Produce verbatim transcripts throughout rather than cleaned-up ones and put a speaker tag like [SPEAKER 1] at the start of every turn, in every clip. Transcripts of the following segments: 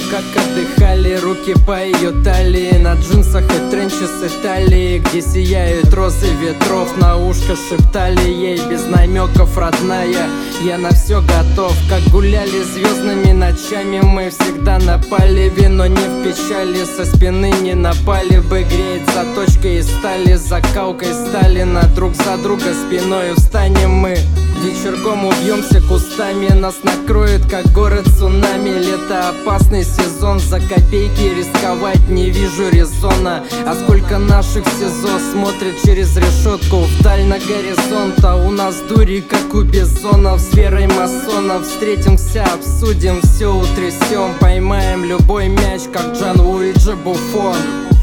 [SPEAKER 1] как отдыхали руки по ее талии, на джинсах и тренче с Италии, где сияют розы ветров. На ушко шептали ей без намеков: родная, я на все готов. Как гуляли звездными ночами, мы всегда на палеве, но не в печали. Со спины не напали бы, греет заточкой из стали, закалкой Сталина. Друг за друга спиной встанем мы, вечерком убьемся кустами. Нас накроет, как город, цунами. Лето опасный сезон, за копейки рисковать не вижу резона. А сколько наших в СИЗО смотрит через решетку вдаль на горизонт. А у нас дури, как у бизонов, с верой масонов. Встретимся, обсудим, все утрясем, поймаем любой мяч, как Джан Луиджи Буффон.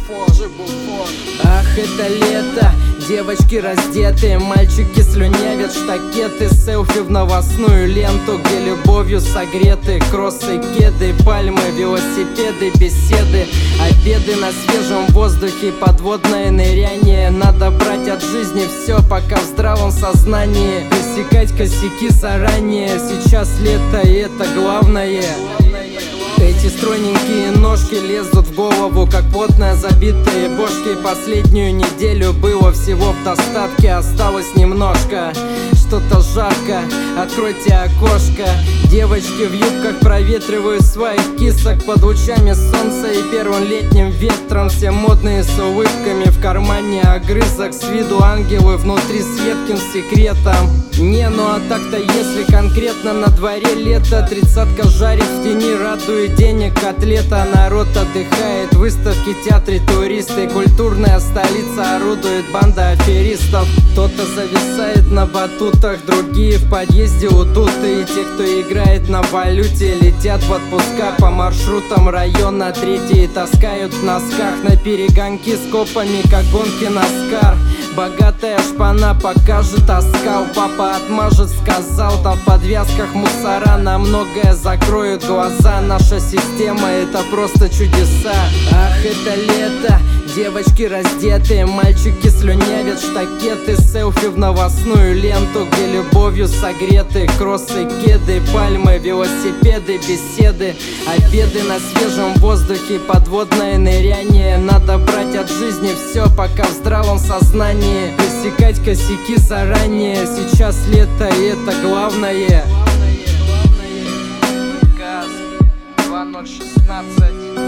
[SPEAKER 1] Ах, это лето, девочки раздетые, мальчики слюнявят штакеты. Селфи в новостную ленту, где любовью согреты кроссы, кеды, пальмы, велосипеды, беседы, обеды на свежем воздухе, подводное ныряние. Надо брать от жизни все, пока в здравом сознании, пресекать косяки заранее. Сейчас лето, и это главное. Эти стройненькие ножки лезут в голову, как плотно забитые бошки. Последнюю неделю было всего в достатке, осталось немножко. Что-то жарко, откройте окошко. Девочки в юбках проветривают своих кисок под лучами солнца и первым летним ветром. Все модные с улыбками, в кармане огрызок, с виду ангелы, внутри с едким секретом. Не, ну а так-то если конкретно на дворе лето, тридцатка жарит в тени, радует денег котлета. Народ отдыхает, выставки, театры, туристы, культурная столица, орудует банда аферистов. Кто-то зависает на батутах, другие в подъезде удуты. И те, кто играет на валюте, летят в отпуска по маршрутам района. Третьи таскают в носках на перегонки с копами, как гонки Наскар. Богатая шпана покажет оскал, папа отмажет, сказал. Там в подвязках мусора, на многое закроют глаза. Наша система — это просто чудеса. Ах, это лето, девочки раздетые, мальчики слюнявят штакеты. Селфи в новостную ленту, где любовью согреты кроссы, кеды, пальмы, велосипеды, беседы, обеды на свежем воздухе, подводное ныряние. Надо брать от жизни все, пока в здравом сознании, пресекать косяки заранее. Сейчас лето, и это главное. Газ два ноль шестнадцать.